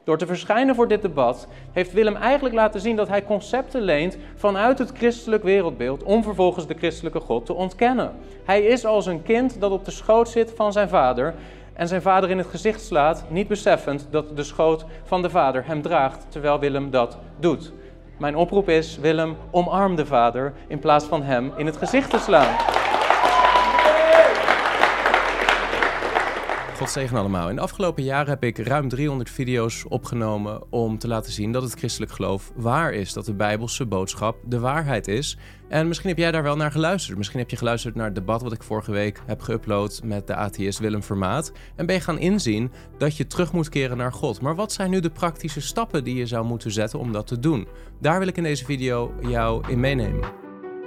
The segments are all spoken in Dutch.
Door te verschijnen voor dit debat heeft Willem eigenlijk laten zien dat hij concepten leent vanuit het christelijk wereldbeeld om vervolgens de christelijke God te ontkennen. Hij is als een kind dat op de schoot zit van zijn vader en zijn vader in het gezicht slaat, niet beseffend dat de schoot van de vader hem draagt terwijl Willem dat doet. Mijn oproep is, Willem, omarm de vader in plaats van hem in het gezicht te slaan. God zegen allemaal. In de afgelopen jaren heb ik ruim 300 video's opgenomen om te laten zien dat het christelijk geloof waar is. Dat de Bijbelse boodschap de waarheid is. En misschien heb jij daar wel naar geluisterd. Misschien heb je geluisterd naar het debat wat ik vorige week heb geüpload met de atheïst Willem Vermaat. En ben je gaan inzien dat je terug moet keren naar God. Maar wat zijn nu de praktische stappen die je zou moeten zetten om dat te doen? Daar wil ik in deze video jou in meenemen.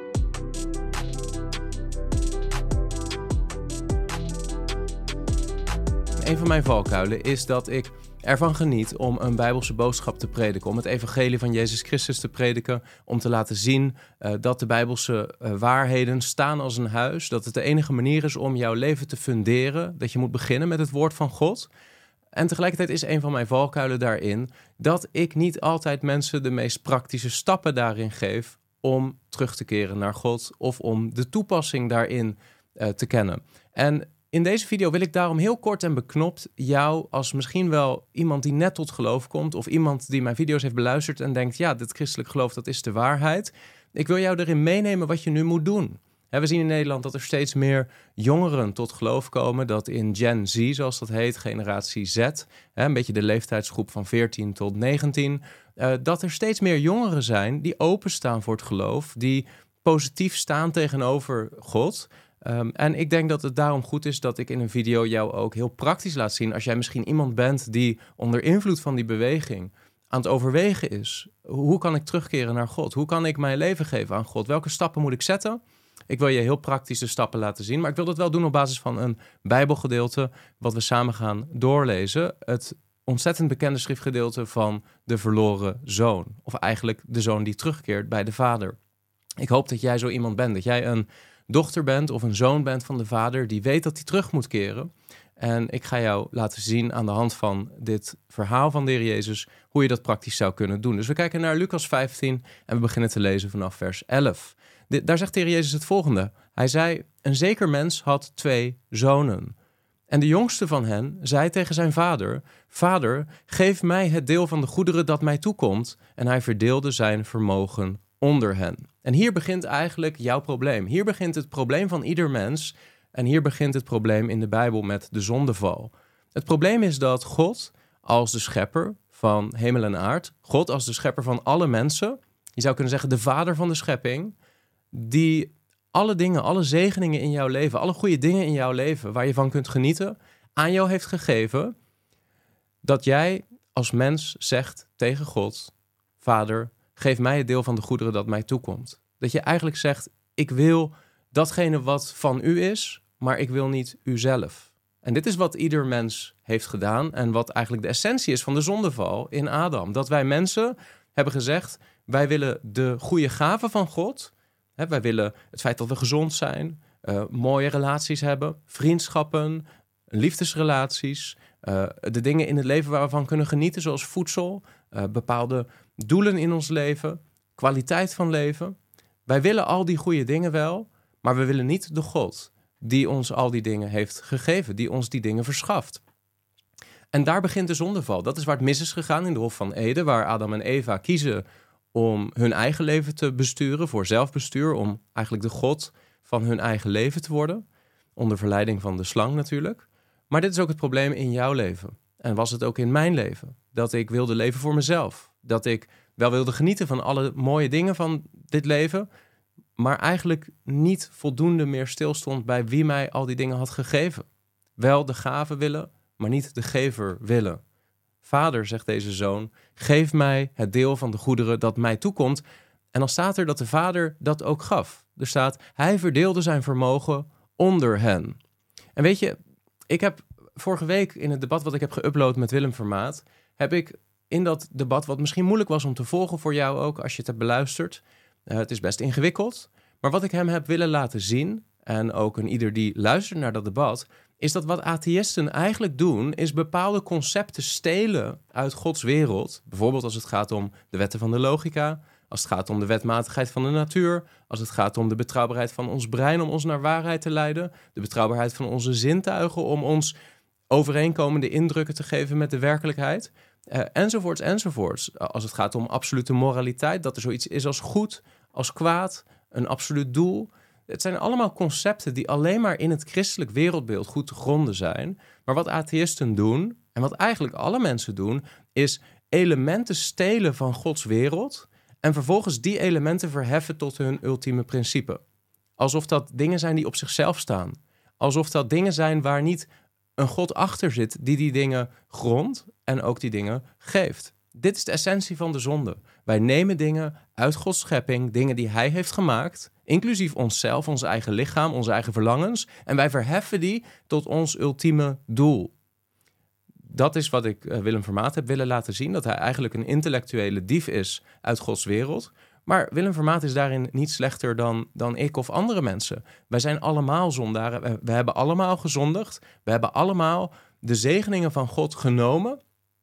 Een van mijn valkuilen is dat ik ervan geniet om een Bijbelse boodschap te prediken. Om het evangelie van Jezus Christus te prediken. Om te laten zien dat de Bijbelse waarheden staan als een huis. Dat het de enige manier is om jouw leven te funderen. Dat je moet beginnen met het woord van God. En tegelijkertijd is een van mijn valkuilen daarin dat ik niet altijd mensen de meest praktische stappen daarin geef om terug te keren naar God of om de toepassing daarin te kennen. En in deze video wil ik daarom heel kort en beknopt jou als misschien wel iemand die net tot geloof komt of iemand die mijn video's heeft beluisterd en denkt, ja, dit christelijk geloof, dat is de waarheid. Ik wil jou erin meenemen wat je nu moet doen. We zien in Nederland dat er steeds meer jongeren tot geloof komen, dat in Gen Z, zoals dat heet, generatie Z, een beetje de leeftijdsgroep van 14 tot 19, dat er steeds meer jongeren zijn die openstaan voor het geloof, die positief staan tegenover God. En ik denk dat het daarom goed is dat ik in een video jou ook heel praktisch laat zien. Als jij misschien iemand bent die onder invloed van die beweging aan het overwegen is. Hoe kan ik terugkeren naar God? Hoe kan ik mijn leven geven aan God? Welke stappen moet ik zetten? Ik wil je heel praktisch de stappen laten zien. Maar ik wil dat wel doen op basis van een Bijbelgedeelte wat we samen gaan doorlezen. Het ontzettend bekende schriftgedeelte van de verloren zoon. Of eigenlijk de zoon die terugkeert bij de vader. Ik hoop dat jij zo iemand bent. Dat jij een dochter bent of een zoon bent van de vader die weet dat hij terug moet keren. En ik ga jou laten zien aan de hand van dit verhaal van de Heer Jezus hoe je dat praktisch zou kunnen doen. Dus we kijken naar Lucas 15 en we beginnen te lezen vanaf vers 11. Daar zegt de Heer Jezus het volgende. Hij zei, een zeker mens had 2 zonen. En de jongste van hen zei tegen zijn vader, Vader, geef mij het deel van de goederen dat mij toekomt. En hij verdeelde zijn vermogen onder hen. En hier begint eigenlijk jouw probleem. Hier begint het probleem van ieder mens. En hier begint het probleem in de Bijbel met de zondeval. Het probleem is dat God als de schepper van hemel en aard, God als de schepper van alle mensen, je zou kunnen zeggen de vader van de schepping, die alle dingen, alle zegeningen in jouw leven, alle goede dingen in jouw leven waar je van kunt genieten, aan jou heeft gegeven, dat jij als mens zegt tegen God, Vader, geef mij het deel van de goederen dat mij toekomt. Dat je eigenlijk zegt, ik wil datgene wat van u is, maar ik wil niet u zelf. En dit is wat ieder mens heeft gedaan en wat eigenlijk de essentie is van de zondeval in Adam. Dat wij mensen hebben gezegd, wij willen de goede gaven van God. Wij willen het feit dat we gezond zijn, mooie relaties hebben, vriendschappen, liefdesrelaties, de dingen in het leven waar we van kunnen genieten, zoals voedsel, bepaalde doelen in ons leven, kwaliteit van leven. Wij willen al die goede dingen wel, maar we willen niet de God die ons al die dingen heeft gegeven, die ons die dingen verschaft. En daar begint de zondeval. Dat is waar het mis is gegaan in de Hof van Eden, waar Adam en Eva kiezen om hun eigen leven te besturen, voor zelfbestuur, om eigenlijk de God van hun eigen leven te worden, onder verleiding van de slang natuurlijk. Maar dit is ook het probleem in jouw leven. En was het ook in mijn leven, dat ik wilde leven voor mezelf. Dat ik wel wilde genieten van alle mooie dingen van dit leven, maar eigenlijk niet voldoende meer stilstond bij wie mij al die dingen had gegeven. Wel de gave willen, maar niet de gever willen. Vader, zegt deze zoon, geef mij het deel van de goederen dat mij toekomt. En dan staat er dat de vader dat ook gaf. Er staat, hij verdeelde zijn vermogen onder hen. En weet je, ik heb vorige week in het debat wat ik heb geüpload met Willem Vermaat, heb ik in dat debat, wat misschien moeilijk was om te volgen voor jou ook, als je het hebt beluisterd. Het is best ingewikkeld. Maar wat ik hem heb willen laten zien, en ook een ieder die luistert naar dat debat, is dat wat atheïsten eigenlijk doen, is bepaalde concepten stelen uit Gods wereld. Bijvoorbeeld als het gaat om de wetten van de logica, als het gaat om de wetmatigheid van de natuur, als het gaat om de betrouwbaarheid van ons brein om ons naar waarheid te leiden, de betrouwbaarheid van onze zintuigen om ons overeenkomende indrukken te geven met de werkelijkheid, enzovoorts, enzovoorts. Als het gaat om absolute moraliteit, dat er zoiets is als goed, als kwaad, een absoluut doel. Het zijn allemaal concepten die alleen maar in het christelijk wereldbeeld goed te gronden zijn. Maar wat atheïsten doen, en wat eigenlijk alle mensen doen, is elementen stelen van Gods wereld en vervolgens die elementen verheffen tot hun ultieme principe. Alsof dat dingen zijn die op zichzelf staan. Alsof dat dingen zijn waar niet een God achter zit die dingen grondt en ook die dingen geeft. Dit is de essentie van de zonde. Wij nemen dingen uit Gods schepping, dingen die Hij heeft gemaakt, inclusief onszelf, ons eigen lichaam, onze eigen verlangens, en wij verheffen die tot ons ultieme doel. Dat is wat ik Willem Vermaat heb willen laten zien, dat hij eigenlijk een intellectuele dief is uit Gods wereld. Maar Willem Vermaat is daarin niet slechter dan ik of andere mensen. Wij zijn allemaal zondaren, we hebben allemaal gezondigd, we hebben allemaal de zegeningen van God genomen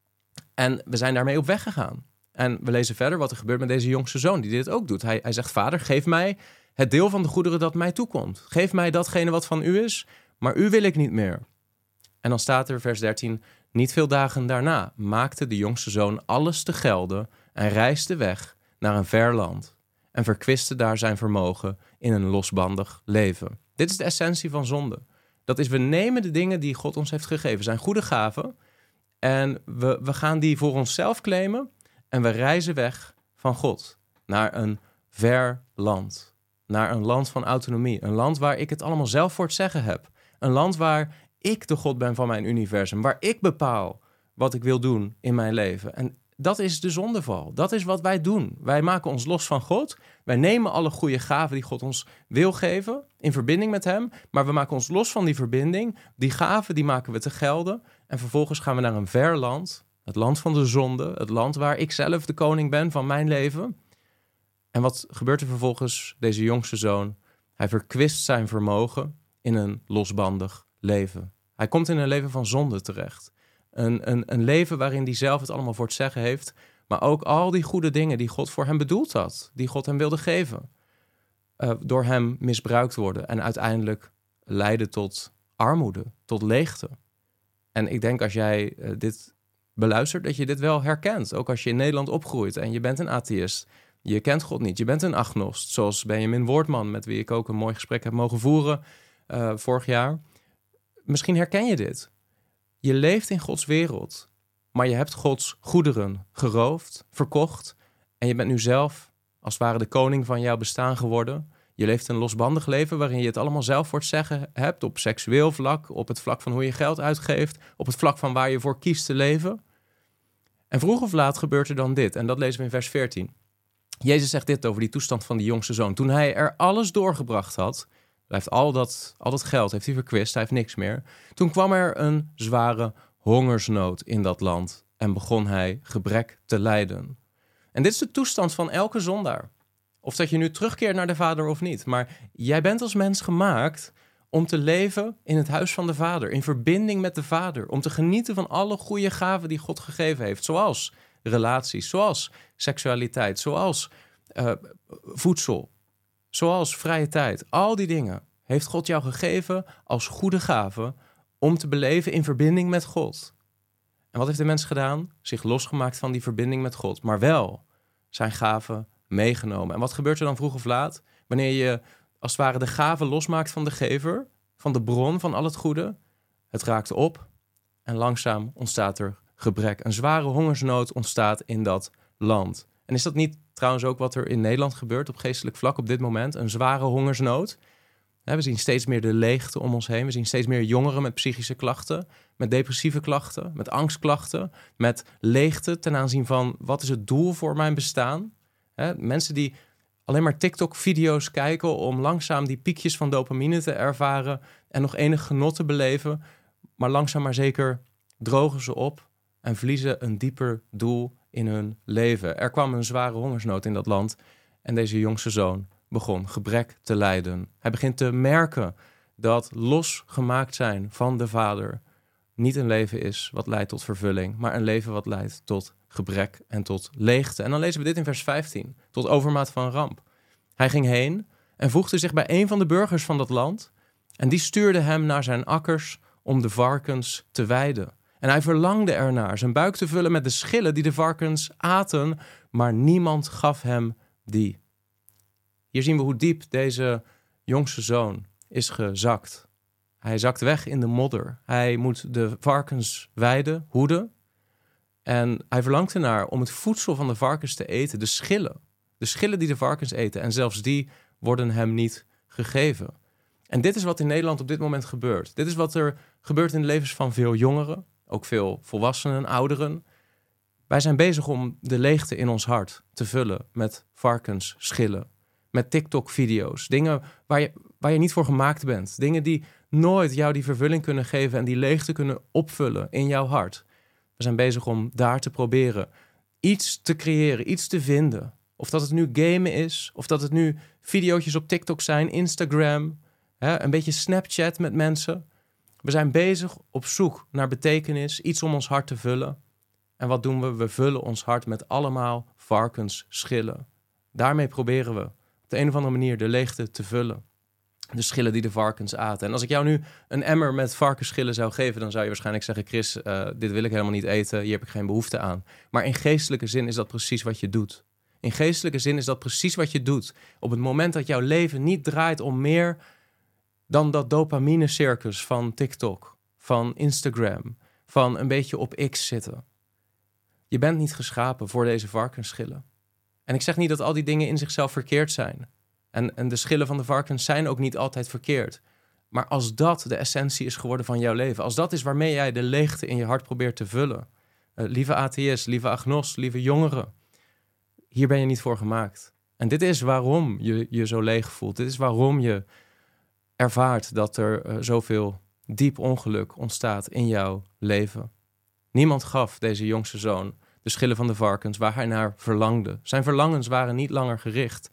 en we zijn daarmee op weg gegaan. En we lezen verder wat er gebeurt met deze jongste zoon die dit ook doet. Hij zegt, Vader, geef mij het deel van de goederen dat mij toekomt. Geef mij datgene wat van u is, maar u wil ik niet meer. En dan staat er, vers 13, niet veel dagen daarna maakte de jongste zoon alles te gelden en reisde weg naar een ver land en verkwiste daar zijn vermogen in een losbandig leven. Dit is de essentie van zonde. Dat is, we nemen de dingen die God ons heeft gegeven, zijn goede gaven, en we gaan die voor onszelf claimen en we reizen weg van God naar een ver land. Naar een land van autonomie. Een land waar ik het allemaal zelf voor het zeggen heb. Een land waar ik de God ben van mijn universum. Waar ik bepaal wat ik wil doen in mijn leven. En dat is de zondeval. Dat is wat wij doen. Wij maken ons los van God. Wij nemen alle goede gaven die God ons wil geven in verbinding met Hem. Maar we maken ons los van die verbinding. Die gaven die maken we te gelden. En vervolgens gaan we naar een ver land. Het land van de zonde. Het land waar ik zelf de koning ben van mijn leven. En wat gebeurt er vervolgens? Deze jongste zoon, hij verkwist zijn vermogen in een losbandig leven. Hij komt in een leven van zonde terecht. Een leven waarin hij zelf het allemaal voor het zeggen heeft, maar ook al die goede dingen die God voor hem bedoeld had, die God hem wilde geven, door hem misbruikt worden en uiteindelijk leiden tot armoede, tot leegte. En ik denk als jij dit beluistert, dat je dit wel herkent. Ook als je in Nederland opgroeit en je bent een atheïst. Je kent God niet, je bent een agnost. Zoals Benjamin Woordman, met wie ik ook een mooi gesprek heb mogen voeren vorig jaar. Misschien herken je dit. Je leeft in Gods wereld, maar je hebt Gods goederen geroofd, verkocht. En je bent nu zelf, als het ware, de koning van jouw bestaan geworden. Je leeft een losbandig leven waarin je het allemaal zelf voor het zeggen hebt. Op seksueel vlak, op het vlak van hoe je geld uitgeeft. Op het vlak van waar je voor kiest te leven. En vroeg of laat gebeurt er dan dit. En dat lezen we in vers 14. Jezus zegt dit over die toestand van die jongste zoon. Toen hij er alles doorgebracht had, hij heeft al dat geld heeft hij verkwist, hij heeft niks meer. Toen kwam er een zware hongersnood in dat land en begon hij gebrek te lijden. En dit is de toestand van elke zondaar. Of dat je nu terugkeert naar de Vader of niet. Maar jij bent als mens gemaakt om te leven in het huis van de Vader, in verbinding met de Vader, om te genieten van alle goede gaven die God gegeven heeft, zoals relaties, zoals seksualiteit, zoals voedsel, zoals vrije tijd. Al die dingen heeft God jou gegeven als goede gaven om te beleven in verbinding met God. En wat heeft de mens gedaan? Zich losgemaakt van die verbinding met God, maar wel zijn gaven meegenomen. En wat gebeurt er dan vroeg of laat? Wanneer je als het ware de gaven losmaakt van de gever, van de bron van al het goede, het raakt op en langzaam ontstaat er gebrek. Een zware hongersnood ontstaat in dat land. En is dat niet trouwens ook wat er in Nederland gebeurt op geestelijk vlak op dit moment? Een zware hongersnood. We zien steeds meer de leegte om ons heen. We zien steeds meer jongeren met psychische klachten, met depressieve klachten, met angstklachten, met leegte ten aanzien van wat is het doel voor mijn bestaan? Mensen die alleen maar TikTok-video's kijken om langzaam die piekjes van dopamine te ervaren en nog enig genot te beleven, maar langzaam maar zeker drogen ze op en verliezen een dieper doel in hun leven. Er kwam een zware hongersnood in dat land en deze jongste zoon begon gebrek te lijden. Hij begint te merken dat losgemaakt zijn van de Vader niet een leven is wat leidt tot vervulling, maar een leven wat leidt tot gebrek en tot leegte. En dan lezen we dit in vers 15, tot overmaat van ramp. Hij ging heen en voegde zich bij een van de burgers van dat land en die stuurde hem naar zijn akkers om de varkens te weiden. En hij verlangde ernaar zijn buik te vullen met de schillen die de varkens aten, maar niemand gaf hem die. Hier zien we hoe diep deze jongste zoon is gezakt. Hij zakt weg in de modder. Hij moet de varkens weiden, hoeden. En hij verlangt ernaar om het voedsel van de varkens te eten, de schillen. De schillen die de varkens eten. En zelfs die worden hem niet gegeven. En dit is wat in Nederland op dit moment gebeurt. Dit is wat er gebeurt in de levens van veel jongeren. Ook veel volwassenen, ouderen. Wij zijn bezig om de leegte in ons hart te vullen met varkensschillen. Met TikTok-video's. Dingen waar je niet voor gemaakt bent. Dingen die nooit jou die vervulling kunnen geven en die leegte kunnen opvullen in jouw hart. We zijn bezig om daar te proberen iets te creëren, iets te vinden. Of dat het nu gamen is, of dat het nu video's op TikTok zijn, Instagram, een beetje Snapchat met mensen. We zijn bezig op zoek naar betekenis, iets om ons hart te vullen. En wat doen we? We vullen ons hart met allemaal varkensschillen. Daarmee proberen we op de een of andere manier de leegte te vullen. De schillen die de varkens aten. En als ik jou nu een emmer met varkensschillen zou geven, dan zou je waarschijnlijk zeggen, Chris, dit wil ik helemaal niet eten, hier heb ik geen behoefte aan. Maar in geestelijke zin is dat precies wat je doet. In geestelijke zin is dat precies wat je doet. Op het moment dat jouw leven niet draait om meer dan dat dopamine-circus van TikTok, van Instagram, van een beetje op X zitten. Je bent niet geschapen voor deze varkensschillen. En ik zeg niet dat al die dingen in zichzelf verkeerd zijn. En de schillen van de varkens zijn ook niet altijd verkeerd. Maar als dat de essentie is geworden van jouw leven, als dat is waarmee jij de leegte in je hart probeert te vullen, lieve atheïst, lieve agnost, lieve jongeren, hier ben je niet voor gemaakt. En dit is waarom je je zo leeg voelt. Dit is waarom je ervaart dat er zoveel diep ongeluk ontstaat in jouw leven. Niemand gaf deze jongste zoon de schillen van de varkens waar hij naar verlangde. Zijn verlangens waren niet langer gericht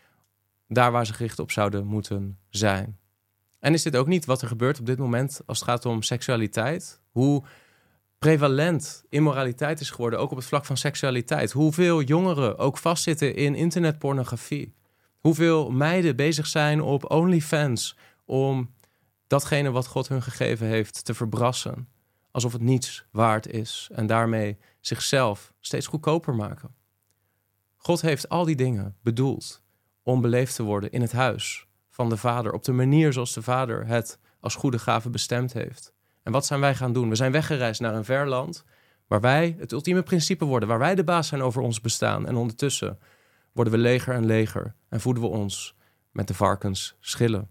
daar waar ze gericht op zouden moeten zijn. En is dit ook niet wat er gebeurt op dit moment als het gaat om seksualiteit? Hoe prevalent immoraliteit is geworden, ook op het vlak van seksualiteit. Hoeveel jongeren ook vastzitten in internetpornografie. Hoeveel meiden bezig zijn op OnlyFans om datgene wat God hun gegeven heeft te verbrassen. Alsof het niets waard is en daarmee zichzelf steeds goedkoper maken. God heeft al die dingen bedoeld om beleefd te worden in het huis van de Vader, op de manier zoals de Vader het als goede gave bestemd heeft. En wat zijn wij gaan doen? We zijn weggereisd naar een ver land waar wij het ultieme principe worden, waar wij de baas zijn over ons bestaan. En ondertussen worden we leger en leger en voeden we ons met de varkensschillen.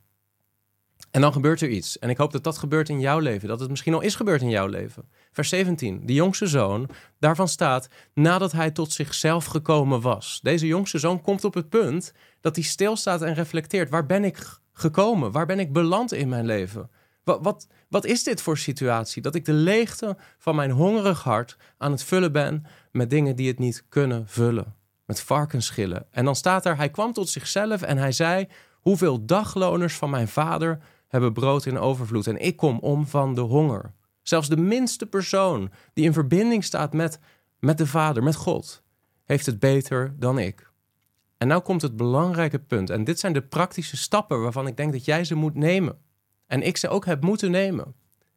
En dan gebeurt er iets. En ik hoop dat dat gebeurt in jouw leven, dat het misschien al is gebeurd in jouw leven. Vers 17, de jongste zoon, daarvan staat, nadat hij tot zichzelf gekomen was. Deze jongste zoon komt op het punt dat hij stilstaat en reflecteert. Waar ben ik gekomen? Waar ben ik beland in mijn leven? Wat is dit voor situatie? Dat ik de leegte van mijn hongerig hart aan het vullen ben met dingen die het niet kunnen vullen. Met varkensschillen. En dan staat er, hij kwam tot zichzelf en hij zei, hoeveel dagloners van mijn vader hebben brood in overvloed en ik kom om van de honger. Zelfs de minste persoon die in verbinding staat met de Vader, met God, heeft het beter dan ik. En nou komt het belangrijke punt. En dit zijn de praktische stappen waarvan ik denk dat jij ze moet nemen. En ik ze ook heb moeten nemen.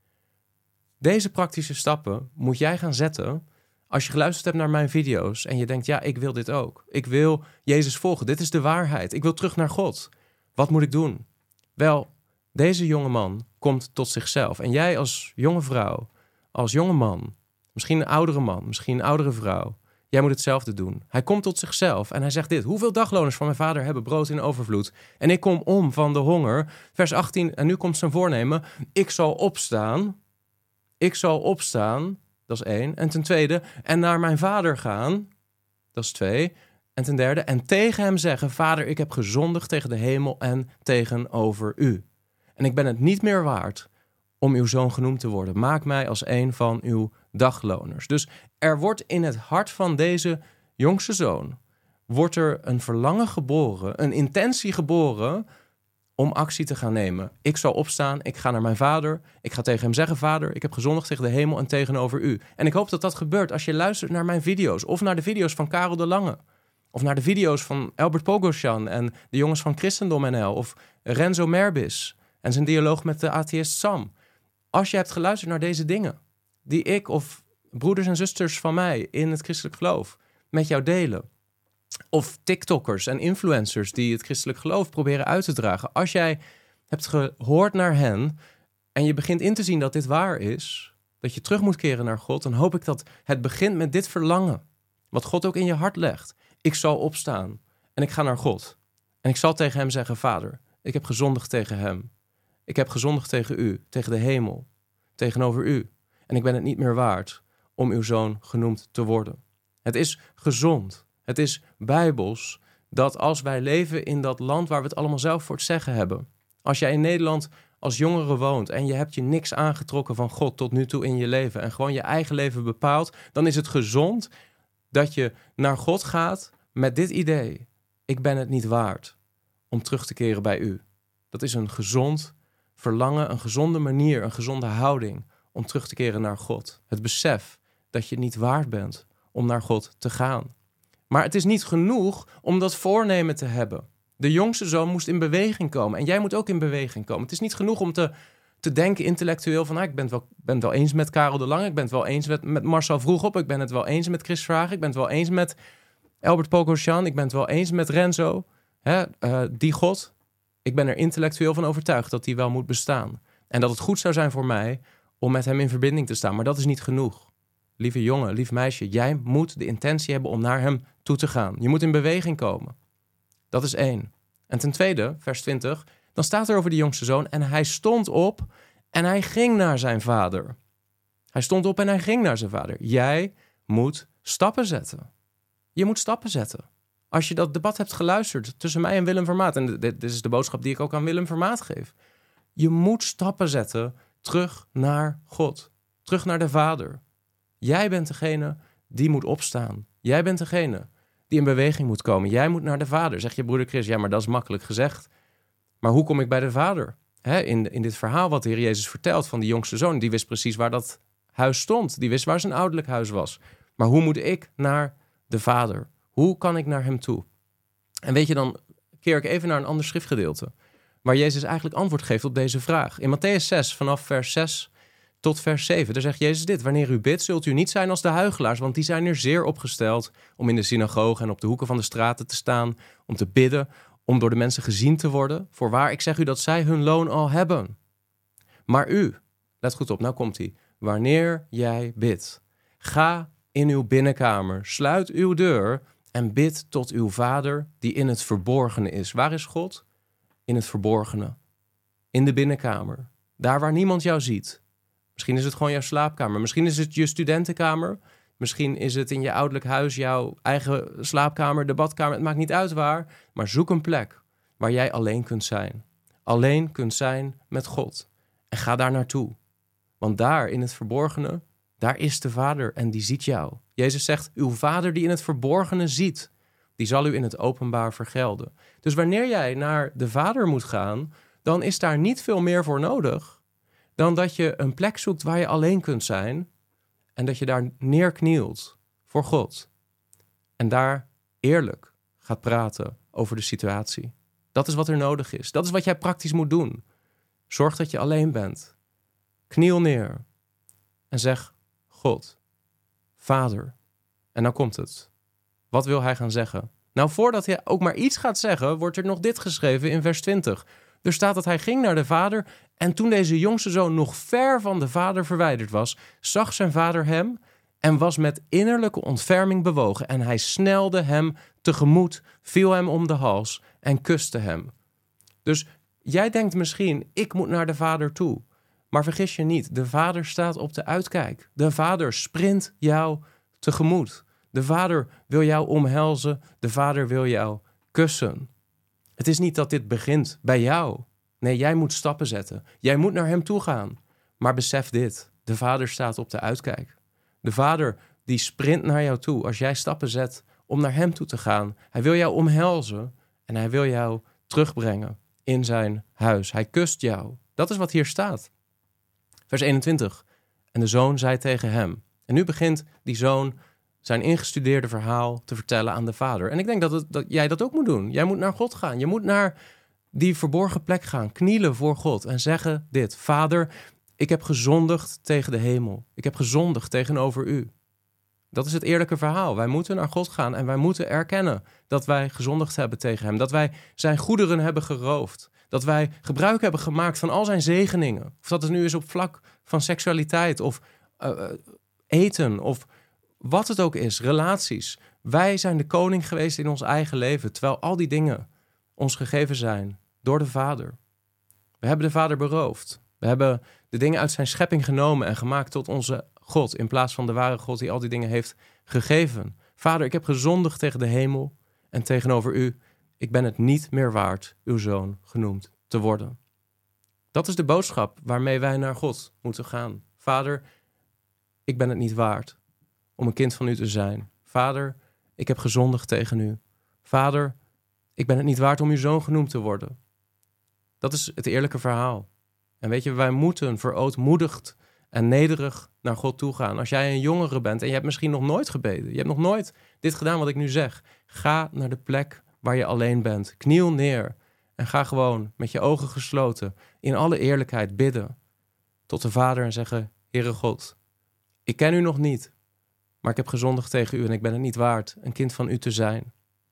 Deze praktische stappen moet jij gaan zetten als je geluisterd hebt naar mijn video's en je denkt, ja, ik wil dit ook. Ik wil Jezus volgen. Dit is de waarheid. Ik wil terug naar God. Wat moet ik doen? Wel, deze jonge man komt tot zichzelf. En jij als jonge vrouw, als jonge man, misschien een oudere man, misschien een oudere vrouw, jij moet hetzelfde doen. Hij komt tot zichzelf en hij zegt dit. Hoeveel dagloners van mijn vader hebben brood in overvloed? En ik kom om van de honger. Vers 18, en nu komt zijn voornemen. Ik zal opstaan. Ik zal opstaan. Dat is 1. En ten tweede, en naar mijn vader gaan. Dat is 2. En ten derde, en tegen hem zeggen, Vader, ik heb gezondigd tegen de hemel en tegenover u. En ik ben het niet meer waard om uw zoon genoemd te worden. Maak mij als een van uw dagloners. Dus er wordt in het hart van deze jongste zoon, wordt er een verlangen geboren, een intentie geboren om actie te gaan nemen. Ik zal opstaan, ik ga naar mijn vader. Ik ga tegen hem zeggen, vader, ik heb gezondigd tegen de hemel en tegenover u. En ik hoop dat dat gebeurt als je luistert naar mijn video's. Of naar de video's van Karel de Lange. Of naar de video's van Albert Pogosjan en de jongens van Christendom NL. Of Renzo Merbis en zijn dialoog met de atheïst Sam. Als je hebt geluisterd naar deze dingen, die ik of broeders en zusters van mij in het christelijk geloof met jou delen. Of TikTokkers en influencers die het christelijk geloof proberen uit te dragen. Als jij hebt gehoord naar hen en je begint in te zien dat dit waar is, dat je terug moet keren naar God, dan hoop ik dat het begint met dit verlangen. Wat God ook in je hart legt. Ik zal opstaan en ik ga naar God. En ik zal tegen hem zeggen, vader, ik heb gezondigd tegen hem. Ik heb gezondigd tegen u, tegen de hemel, tegenover u. En ik ben het niet meer waard om uw zoon genoemd te worden. Het is gezond. Het is bijbels dat als wij leven in dat land waar we het allemaal zelf voor het zeggen hebben. Als jij in Nederland als jongere woont en je hebt je niks aangetrokken van God tot nu toe in je leven en gewoon je eigen leven bepaalt, dan is het gezond dat je naar God gaat met dit idee. Ik ben het niet waard om terug te keren bij u. Dat is een gezond verlangen, een gezonde manier, een gezonde houding om terug te keren naar God. Het besef dat je het niet waard bent om naar God te gaan. Maar het is niet genoeg om dat voornemen te hebben. De jongste zoon moest in beweging komen. En jij moet ook in beweging komen. Het is niet genoeg om te denken intellectueel van, ik ben het wel eens met Karel de Lange. Ik ben het wel eens met Marcel Vroegop. Ik ben het wel eens met Chris Vragen. Ik ben het wel eens met Albert Pogosjan. Ik ben het wel eens met Renzo. Die God. Ik ben er intellectueel van overtuigd dat die wel moet bestaan. En dat het goed zou zijn voor mij om met hem in verbinding te staan. Maar dat is niet genoeg. Lieve jongen, lief meisje, jij moet de intentie hebben om naar hem toe te gaan. Je moet in beweging komen. Dat is 1. En ten tweede, vers 20, dan staat er over die jongste zoon, en hij stond op en hij ging naar zijn vader. Hij stond op en hij ging naar zijn vader. Jij moet stappen zetten. Je moet stappen zetten. Als je dat debat hebt geluisterd tussen mij en Willem Vermaat, en dit is de boodschap die ik ook aan Willem Vermaat geef. Je moet stappen zetten terug naar God. Terug naar de Vader. Jij bent degene die moet opstaan. Jij bent degene die in beweging moet komen. Jij moet naar de Vader. Zeg je broeder Chris, ja, maar dat is makkelijk gezegd. Maar hoe kom ik bij de Vader? In dit verhaal wat de Heer Jezus vertelt van die jongste zoon, die wist precies waar dat huis stond. Die wist waar zijn ouderlijk huis was. Maar hoe moet ik naar de Vader? Hoe kan ik naar hem toe? En weet je, dan keer ik even naar een ander schriftgedeelte, waar Jezus eigenlijk antwoord geeft op deze vraag. In Mattheüs 6, vanaf vers 6 tot vers 7, daar zegt Jezus dit: wanneer u bidt, zult u niet zijn als de huichelaars, want die zijn er zeer opgesteld om in de synagoge en op de hoeken van de straten te staan, om te bidden, om door de mensen gezien te worden. Voorwaar, ik zeg u dat zij hun loon al hebben. Maar u, let goed op, nou komt hij. Wanneer jij bidt, ga in uw binnenkamer, sluit uw deur en bid tot uw Vader die in het verborgene is. Waar is God? In het verborgene. In de binnenkamer. Daar waar niemand jou ziet. Misschien is het gewoon jouw slaapkamer. Misschien is het je studentenkamer. Misschien is het in je ouderlijk huis jouw eigen slaapkamer, de badkamer. Het maakt niet uit waar. Maar zoek een plek waar jij alleen kunt zijn. Alleen kunt zijn met God. En ga daar naartoe. Want daar in het verborgene, daar is de Vader en die ziet jou. Jezus zegt, uw Vader die in het verborgene ziet, die zal u in het openbaar vergelden. Dus wanneer jij naar de Vader moet gaan, dan is daar niet veel meer voor nodig dan dat je een plek zoekt waar je alleen kunt zijn en dat je daar neerknielt voor God. En daar eerlijk gaat praten over de situatie. Dat is wat er nodig is. Dat is wat jij praktisch moet doen. Zorg dat je alleen bent. Kniel neer en zeg, God, Vader. En dan komt het. Wat wil hij gaan zeggen? Nou, voordat hij ook maar iets gaat zeggen, wordt er nog dit geschreven in vers 20. Er staat dat hij ging naar de Vader en toen deze jongste zoon nog ver van de Vader verwijderd was, zag zijn vader hem en was met innerlijke ontferming bewogen. En hij snelde hem tegemoet, viel hem om de hals en kuste hem. Dus jij denkt misschien, ik moet naar de Vader toe. Maar vergis je niet, de Vader staat op de uitkijk. De Vader sprint jou tegemoet. De Vader wil jou omhelzen. De Vader wil jou kussen. Het is niet dat dit begint bij jou. Nee, jij moet stappen zetten. Jij moet naar hem toe gaan. Maar besef dit, de Vader staat op de uitkijk. De Vader die sprint naar jou toe als jij stappen zet om naar hem toe te gaan. Hij wil jou omhelzen en hij wil jou terugbrengen in zijn huis. Hij kust jou. Dat is wat hier staat. Vers 21. En de zoon zei tegen hem. En nu begint die zoon zijn ingestudeerde verhaal te vertellen aan de vader. En ik denk dat jij dat ook moet doen. Jij moet naar God gaan. Je moet naar die verborgen plek gaan. Knielen voor God en zeggen dit. Vader, ik heb gezondigd tegen de hemel. Ik heb gezondigd tegenover u. Dat is het eerlijke verhaal. Wij moeten naar God gaan en wij moeten erkennen dat wij gezondigd hebben tegen hem. Dat wij zijn goederen hebben geroofd. Dat wij gebruik hebben gemaakt van al zijn zegeningen. Of dat het nu is op vlak van seksualiteit of eten of wat het ook is, relaties. Wij zijn de koning geweest in ons eigen leven, terwijl al die dingen ons gegeven zijn door de Vader. We hebben de Vader beroofd. We hebben de dingen uit zijn schepping genomen en gemaakt tot onze God, in plaats van de ware God die al die dingen heeft gegeven. Vader, ik heb gezondigd tegen de hemel en tegenover u. Ik ben het niet meer waard uw zoon genoemd te worden. Dat is de boodschap waarmee wij naar God moeten gaan. Vader, ik ben het niet waard om een kind van u te zijn. Vader, ik heb gezondigd tegen u. Vader, ik ben het niet waard om uw zoon genoemd te worden. Dat is het eerlijke verhaal. En weet je, wij moeten verootmoedigd en nederig naar God toe gaan. Als jij een jongere bent en je hebt misschien nog nooit gebeden. Je hebt nog nooit dit gedaan wat ik nu zeg. Ga naar de plek waar je alleen bent. Kniel neer en ga gewoon met je ogen gesloten in alle eerlijkheid bidden tot de Vader en zeggen, Heere God, ik ken u nog niet, maar ik heb gezondigd tegen u en ik ben het niet waard een kind van u te zijn.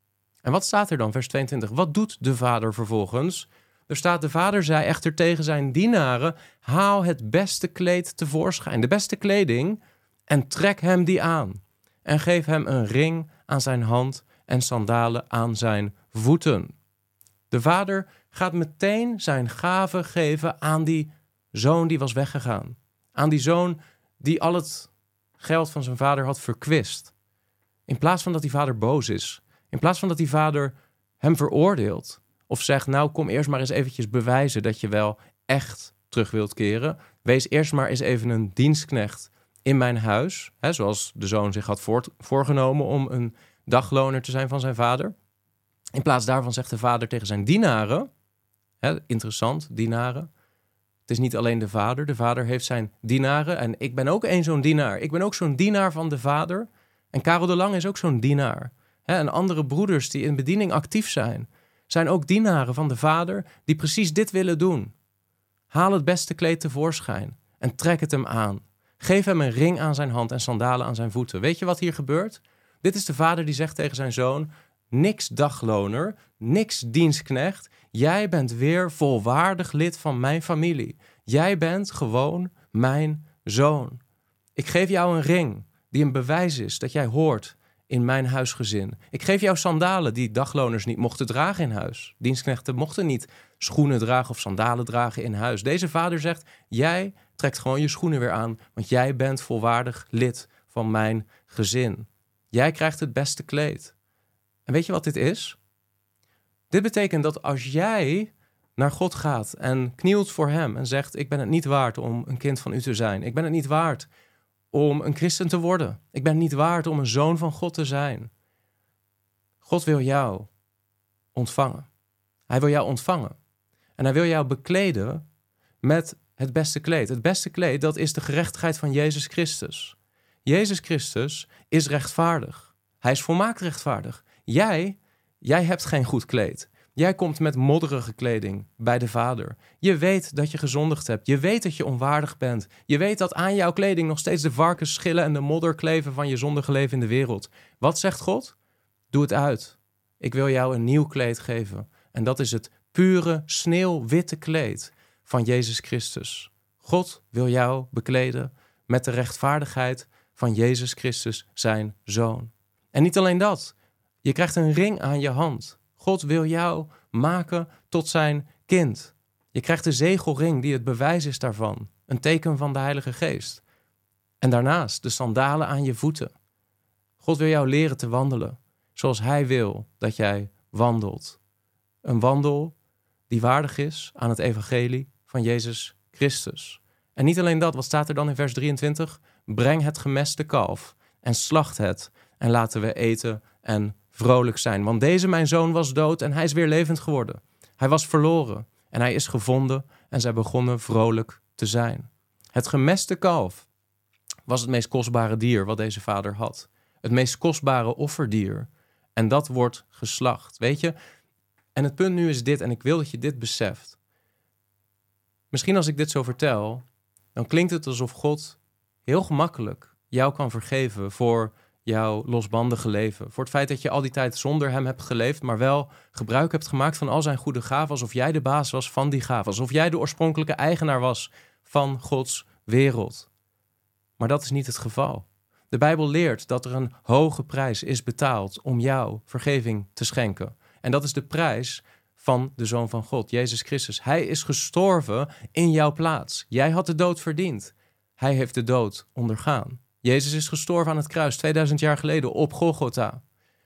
En wat staat er dan, vers 22? Wat doet de Vader vervolgens? Er staat, de Vader zei echter tegen zijn dienaren, haal het beste kleed tevoorschijn, de beste kleding, en trek hem die aan. En geef hem een ring aan zijn hand en sandalen aan zijn voeten. De Vader gaat meteen zijn gave geven aan die zoon die was weggegaan. Aan die zoon die al het geld van zijn vader had verkwist. In plaats van dat die vader boos is. In plaats van dat die vader hem veroordeelt. Of zegt, nou kom eerst maar eens eventjes bewijzen dat je wel echt terug wilt keren. Wees eerst maar eens even een dienstknecht in mijn huis. Hè, zoals de zoon zich had voorgenomen om een dagloner te zijn van zijn vader. In plaats daarvan zegt de vader tegen zijn dienaren. Hè, interessant, dienaren. Het is niet alleen de vader heeft zijn dienaren. En ik ben ook zo'n dienaar. Ik ben ook zo'n dienaar van de Vader. En Karel de Lang is ook zo'n dienaar. En andere broeders die in bediening actief zijn ook dienaren van de Vader die precies dit willen doen. Haal het beste kleed tevoorschijn en trek het hem aan. Geef hem een ring aan zijn hand en sandalen aan zijn voeten. Weet je wat hier gebeurt? Dit is de vader die zegt tegen zijn zoon, niks dagloner, niks dienstknecht. Jij bent weer volwaardig lid van mijn familie. Jij bent gewoon mijn zoon. Ik geef jou een ring die een bewijs is dat jij hoort in mijn huisgezin. Ik geef jou sandalen die dagloners niet mochten dragen in huis. Dienstknechten mochten niet schoenen dragen of sandalen dragen in huis. Deze vader zegt, jij trekt gewoon je schoenen weer aan, want jij bent volwaardig lid van mijn gezin. Jij krijgt het beste kleed. En weet je wat dit is? Dit betekent dat als jij naar God gaat en knielt voor hem en zegt, ik ben het niet waard om een kind van u te zijn. Ik ben het niet waard om een christen te worden. Ik ben het niet waard om een zoon van God te zijn. God wil jou ontvangen. Hij wil jou ontvangen. En hij wil jou bekleden met het beste kleed. Het beste kleed, dat is de gerechtigheid van Jezus Christus. Jezus Christus is rechtvaardig. Hij is volmaakt rechtvaardig. Jij hebt geen goed kleed. Jij komt met modderige kleding bij de Vader. Je weet dat je gezondigd hebt. Je weet dat je onwaardig bent. Je weet dat aan jouw kleding nog steeds de varkensschillen en de modder kleven van je zondige leven in de wereld. Wat zegt God? Doe het uit. Ik wil jou een nieuw kleed geven. En dat is het pure, sneeuwwitte kleed van Jezus Christus. God wil jou bekleden met de rechtvaardigheid van Jezus Christus, zijn Zoon. En niet alleen dat. Je krijgt een ring aan je hand. God wil jou maken tot zijn kind. Je krijgt de zegelring die het bewijs is daarvan. Een teken van de Heilige Geest. En daarnaast de sandalen aan je voeten. God wil jou leren te wandelen zoals hij wil dat jij wandelt. Een wandel die waardig is aan het evangelie van Jezus Christus. En niet alleen dat, wat staat er dan in vers 23? Breng het gemeste kalf en slacht het en laten we eten en vrolijk zijn. Want deze mijn zoon was dood en hij is weer levend geworden. Hij was verloren en hij is gevonden en zij begonnen vrolijk te zijn. Het gemeste kalf was het meest kostbare dier wat deze vader had. Het meest kostbare offerdier. En dat wordt geslacht, weet je? En het punt nu is dit, en ik wil dat je dit beseft. Misschien als ik dit zo vertel, dan klinkt het alsof God heel gemakkelijk jou kan vergeven voor jouw losbandige leven. Voor het feit dat je al die tijd zonder hem hebt geleefd, maar wel gebruik hebt gemaakt van al zijn goede gaven, alsof jij de baas was van die gaven. Alsof jij de oorspronkelijke eigenaar was van Gods wereld. Maar dat is niet het geval. De Bijbel leert dat er een hoge prijs is betaald om jou vergeving te schenken. En dat is de prijs van de Zoon van God, Jezus Christus. Hij is gestorven in jouw plaats. Jij had de dood verdiend. Hij heeft de dood ondergaan. Jezus is gestorven aan het kruis 2000 jaar geleden op Golgotha.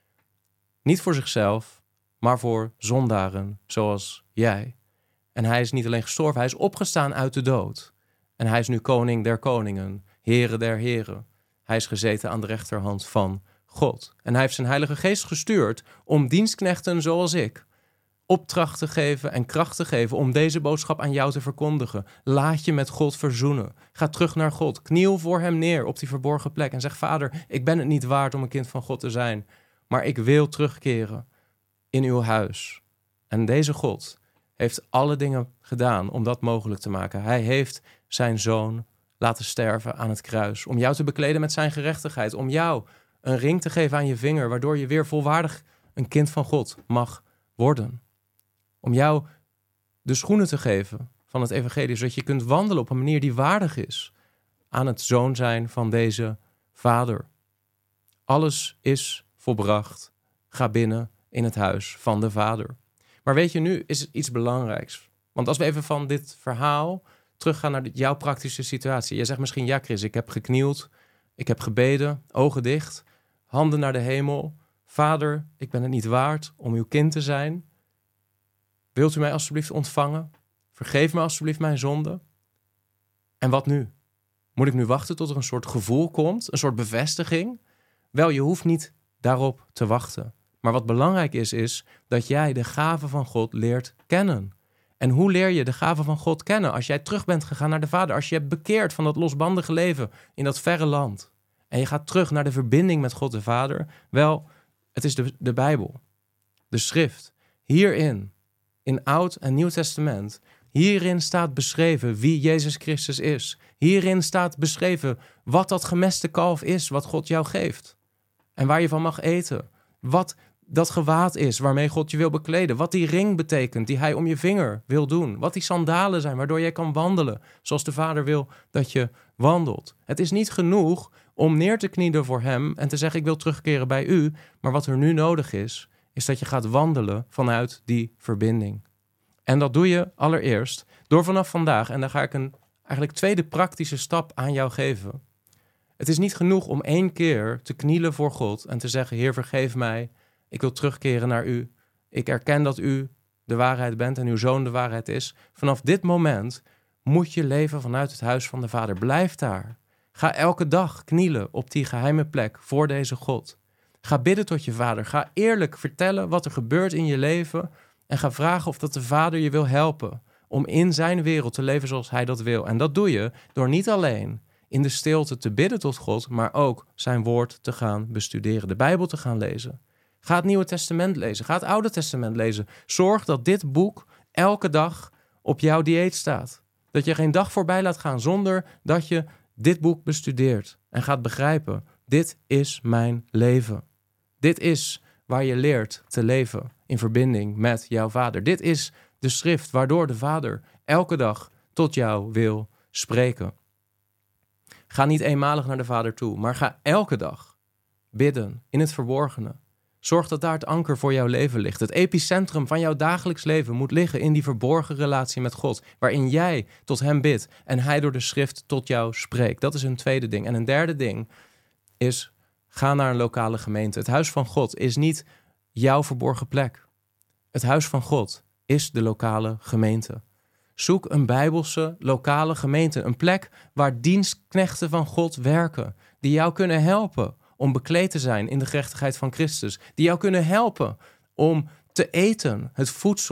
Niet voor zichzelf, maar voor zondaren zoals jij. En hij is niet alleen gestorven, hij is opgestaan uit de dood. En hij is nu koning der koningen, Heere der heren. Hij is gezeten aan de rechterhand van God. En hij heeft zijn Heilige Geest gestuurd om dienstknechten zoals ik opdracht te geven en kracht te geven om deze boodschap aan jou te verkondigen. Laat je met God verzoenen. Ga terug naar God. Kniel voor hem neer op die verborgen plek en zeg: Vader, ik ben het niet waard om een kind van God te zijn, maar ik wil terugkeren in uw huis. En deze God heeft alle dingen gedaan om dat mogelijk te maken. Hij heeft zijn zoon laten sterven aan het kruis, om jou te bekleden met zijn gerechtigheid, om jou een ring te geven aan je vinger, waardoor je weer volwaardig een kind van God mag worden. Om jou de schoenen te geven van het evangelie, zodat je kunt wandelen op een manier die waardig is aan het zoon zijn van deze vader. Alles is volbracht. Ga binnen in het huis van de vader. Maar weet je, nu is het iets belangrijks. Want als we even van dit verhaal teruggaan naar jouw praktische situatie. Jij zegt misschien: ja Chris, ik heb geknield, ik heb gebeden, ogen dicht, handen naar de hemel. Vader, ik ben het niet waard om uw kind te zijn. Wilt u mij alstublieft ontvangen? Vergeef me alstublieft mijn zonde. En wat nu? Moet ik nu wachten tot er een soort gevoel komt, een soort bevestiging? Wel, je hoeft niet daarop te wachten. Maar wat belangrijk is dat jij de gave van God leert kennen. En hoe leer je de gave van God kennen? Als jij terug bent gegaan naar de Vader, als je hebt bekeerd van dat losbandige leven in dat verre land, en je gaat terug naar de verbinding met God de Vader, wel, het is de Bijbel, de schrift. Hierin, in Oud en Nieuw Testament, hierin staat beschreven wie Jezus Christus is. Hierin staat beschreven wat dat gemeste kalf is, wat God jou geeft. En waar je van mag eten. Wat dat gewaad is waarmee God je wil bekleden. Wat die ring betekent die hij om je vinger wil doen. Wat die sandalen zijn waardoor jij kan wandelen zoals de Vader wil dat je wandelt. Het is niet genoeg om neer te knielen voor hem en te zeggen: ik wil terugkeren bij u. Maar wat er nu nodig is dat je gaat wandelen vanuit die verbinding. En dat doe je allereerst door vanaf vandaag, en daar ga ik een eigenlijk tweede praktische stap aan jou geven. Het is niet genoeg om 1 keer te knielen voor God en te zeggen: Heer, vergeef mij. Ik wil terugkeren naar u. Ik erken dat u de waarheid bent en uw zoon de waarheid is. Vanaf dit moment moet je leven vanuit het huis van de Vader. Blijf daar. Ga elke dag knielen op die geheime plek voor deze God. Ga bidden tot je Vader. Ga eerlijk vertellen wat er gebeurt in je leven. En ga vragen of dat de Vader je wil helpen om in zijn wereld te leven zoals hij dat wil. En dat doe je door niet alleen in de stilte te bidden tot God, maar ook zijn woord te gaan bestuderen. De Bijbel te gaan lezen. Ga het Nieuwe Testament lezen. Ga het Oude Testament lezen. Zorg dat dit boek elke dag op jouw dieet staat. Dat je geen dag voorbij laat gaan zonder dat je dit boek bestudeert. En gaat begrijpen: dit is mijn leven. Dit is waar je leert te leven in verbinding met jouw Vader. Dit is de schrift waardoor de Vader elke dag tot jou wil spreken. Ga niet eenmalig naar de Vader toe, maar ga elke dag bidden in het verborgene. Zorg dat daar het anker voor jouw leven ligt. Het epicentrum van jouw dagelijks leven moet liggen in die verborgen relatie met God, waarin jij tot hem bidt en hij door de schrift tot jou spreekt. Dat is een tweede ding. En een derde ding is: ga naar een lokale gemeente. Het huis van God is niet jouw verborgen plek. Het huis van God is de lokale gemeente. Zoek een bijbelse lokale gemeente. Een plek waar dienstknechten van God werken. Die jou kunnen helpen om bekleed te zijn in de gerechtigheid van Christus. Die jou kunnen helpen om te eten het voedsel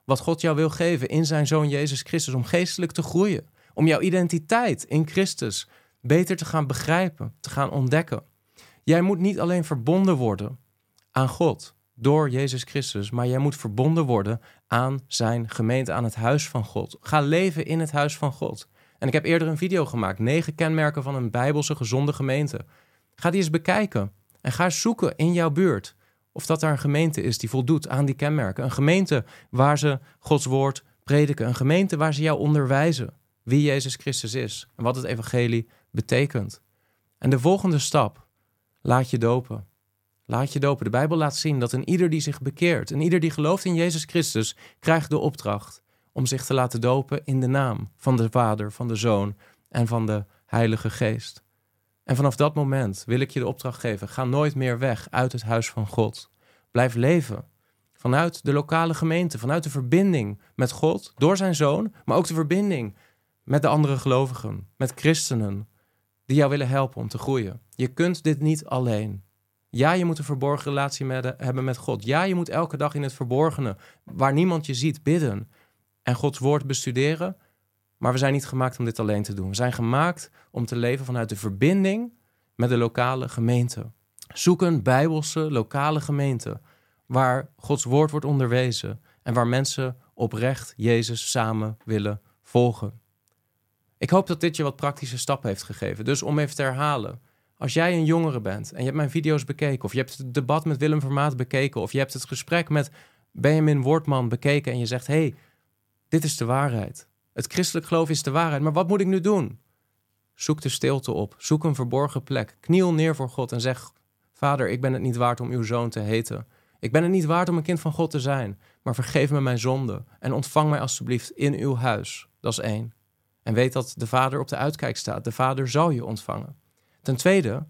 wat God jou wil geven in zijn Zoon Jezus Christus, om geestelijk te groeien, om jouw identiteit in Christus beter te gaan begrijpen, te gaan ontdekken. Jij moet niet alleen verbonden worden aan God door Jezus Christus, maar jij moet verbonden worden aan zijn gemeente, aan het huis van God. Ga leven in het huis van God. En ik heb eerder een video gemaakt, 9 kenmerken van een bijbelse gezonde gemeente. Ga die eens bekijken en ga zoeken in jouw buurt of dat daar een gemeente is die voldoet aan die kenmerken. Een gemeente waar ze Gods woord prediken. Een gemeente waar ze jou onderwijzen wie Jezus Christus is en wat het evangelie betekent. En de volgende stap, laat je dopen. Laat je dopen. De Bijbel laat zien dat een ieder die zich bekeert, een ieder die gelooft in Jezus Christus, krijgt de opdracht om zich te laten dopen in de naam van de Vader, van de Zoon en van de Heilige Geest. En vanaf dat moment wil ik je de opdracht geven, ga nooit meer weg uit het huis van God. Blijf leven vanuit de lokale gemeente, vanuit de verbinding met God, door zijn Zoon, maar ook de verbinding met de andere gelovigen, met christenen, die jou willen helpen om te groeien. Je kunt dit niet alleen. Ja, je moet een verborgen relatie hebben met God. Ja, je moet elke dag in het verborgene, waar niemand je ziet, bidden en Gods woord bestuderen. Maar we zijn niet gemaakt om dit alleen te doen. We zijn gemaakt om te leven vanuit de verbinding met de lokale gemeente. Zoek een bijbelse lokale gemeente waar Gods woord wordt onderwezen en waar mensen oprecht Jezus samen willen volgen. Ik hoop dat dit je wat praktische stappen heeft gegeven. Dus om even te herhalen. Als jij een jongere bent en je hebt mijn video's bekeken, of je hebt het debat met Willem Vermaat bekeken, of je hebt het gesprek met Benjamin Wortman bekeken en je zegt, hey, dit is de waarheid. Het christelijk geloof is de waarheid, maar wat moet ik nu doen? Zoek de stilte op, zoek een verborgen plek, kniel neer voor God en zeg, Vader, ik ben het niet waard om uw zoon te heten. Ik ben het niet waard om een kind van God te zijn, maar vergeef me mijn zonde en ontvang mij alstublieft in uw huis. Dat is 1. En weet dat de Vader op de uitkijk staat. De Vader zal je ontvangen. Ten tweede,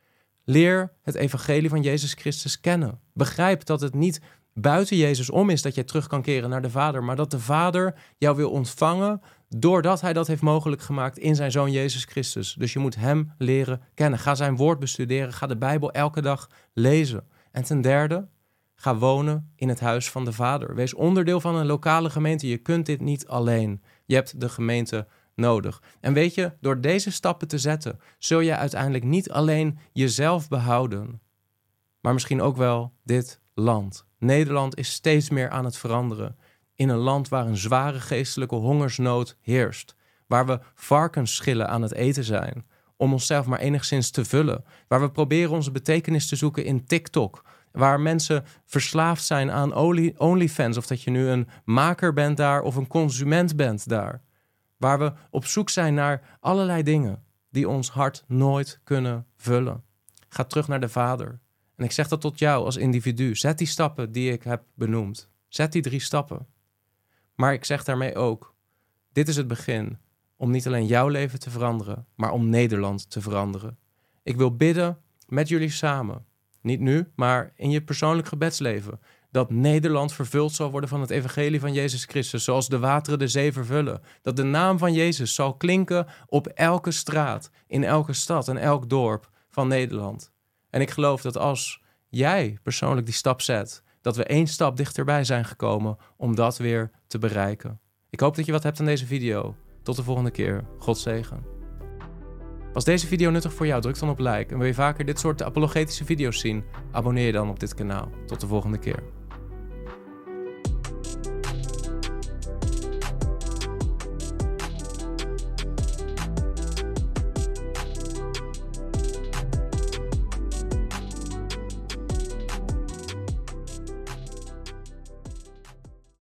leer het evangelie van Jezus Christus kennen. Begrijp dat het niet buiten Jezus om is dat jij terug kan keren naar de Vader, maar dat de Vader jou wil ontvangen doordat hij dat heeft mogelijk gemaakt in zijn Zoon Jezus Christus. Dus je moet hem leren kennen. Ga zijn woord bestuderen. Ga de Bijbel elke dag lezen. En ten derde, ga wonen in het huis van de Vader. Wees onderdeel van een lokale gemeente. Je kunt dit niet alleen. Je hebt de gemeente nodig. En weet je, door deze stappen te zetten, zul je uiteindelijk niet alleen jezelf behouden, maar misschien ook wel dit land. Nederland is steeds meer aan het veranderen. In een land waar een zware geestelijke hongersnood heerst. Waar we varkensschillen aan het eten zijn. Om onszelf maar enigszins te vullen. Waar we proberen onze betekenis te zoeken in TikTok. Waar mensen verslaafd zijn aan OnlyFans. Of dat je nu een maker bent daar of een consument bent daar. Waar we op zoek zijn naar allerlei dingen die ons hart nooit kunnen vullen. Ga terug naar de Vader. En ik zeg dat tot jou als individu. Zet die stappen die ik heb benoemd. Zet die 3 stappen. Maar ik zeg daarmee ook, dit is het begin om niet alleen jouw leven te veranderen, maar om Nederland te veranderen. Ik wil bidden met jullie samen, niet nu, maar in je persoonlijk gebedsleven, dat Nederland vervuld zal worden van het evangelie van Jezus Christus, zoals de wateren de zee vervullen. Dat de naam van Jezus zal klinken op elke straat, in elke stad en elk dorp van Nederland. En ik geloof dat als jij persoonlijk die stap zet, dat we 1 stap dichterbij zijn gekomen om dat weer te bereiken. Ik hoop dat je wat hebt aan deze video. Tot de volgende keer. God zegen. Was deze video nuttig voor jou? Druk dan op like. En wil je vaker dit soort apologetische video's zien? Abonneer je dan op dit kanaal. Tot de volgende keer.